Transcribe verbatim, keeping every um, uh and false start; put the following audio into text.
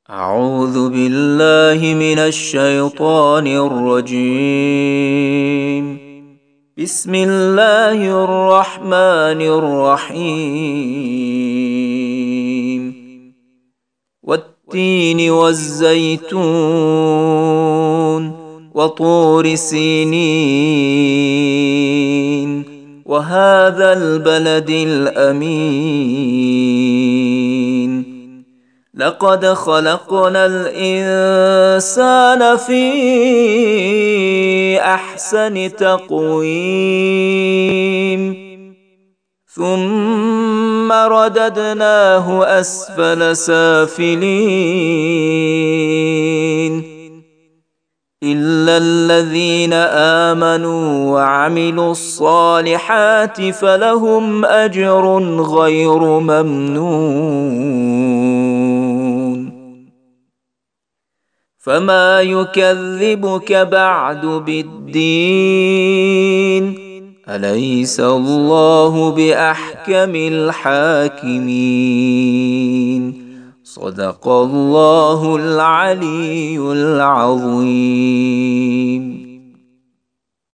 أعوذ بالله من الشيطان الرجيم. بسم الله الرحمن الرحيم. والتين والزيتون وطور سينين وهذا البلد الأمين. لقد خلقنا الإنسان في أحسن تقويم ثم رددناه أسفل سافلين إلا الذين آمنوا وعملوا الصالحات فلهم أجر غير ممنون. فما يكذبك بعد بالدين؟ أليس الله بأحكم الحاكمين؟ صدق الله العلي العظيم.